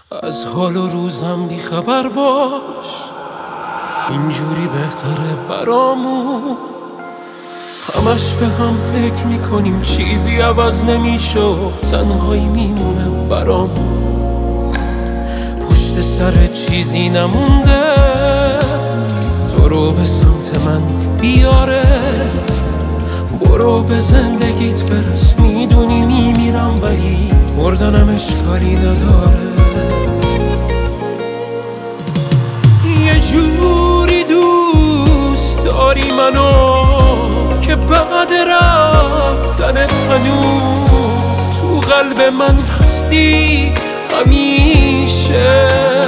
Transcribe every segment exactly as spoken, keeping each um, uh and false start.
از حال و روزم بی خبر باش، اینجوری بهتره برامون. همش به هم فکر میکنیم چیزی عوض نمیشه، تنهایی میمونه برامون. پشت سر چیزی نمونده تو رو به سمت من بیاره. برو به زندگیت برس، میدونی میمیرم ولی مردنم اشکالی نداره. یه جوری دوست داری منو که بعد رفتنت هنوز تو قلب من هستی همیشه.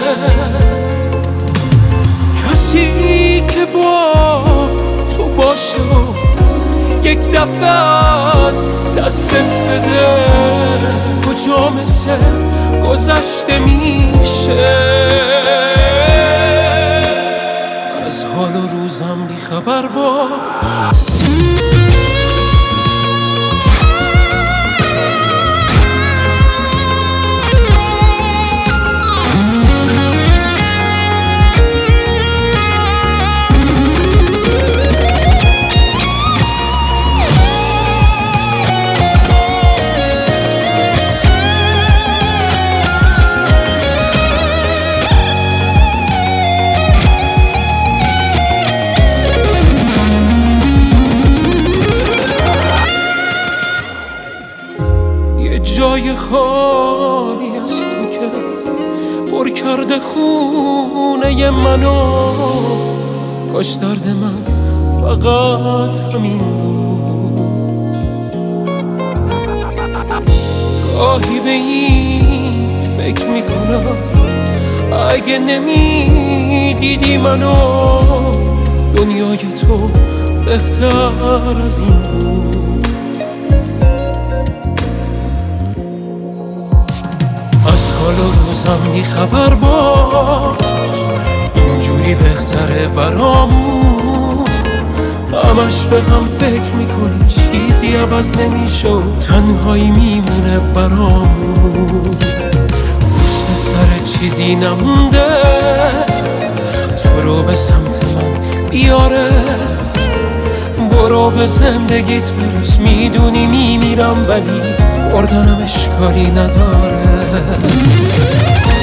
کسی که با تو باشه و یک دفعه از دستت بده، کجا مثل گذشته میشه. از حال و روزم بی خبر باش. جای خالی از تو که پر کرده خونه منو، کاش درد من فقط همین بود. گاهی به این فکر میکنم اگه نمیدیدی منو، دنیای تو بهتر از این بود. از حال و روزم بی خبر باش، اینجوری بهتره برامون. همش به هم فکر میکنیم چیزی عوض نمیشه، تنهایی میمونه برامون. پشت سر چیزی نمونده تو رو به سمت من بیاره. برو به زندگیت برس، میدونی میمیرم ولی مردنم اشکالی نداره.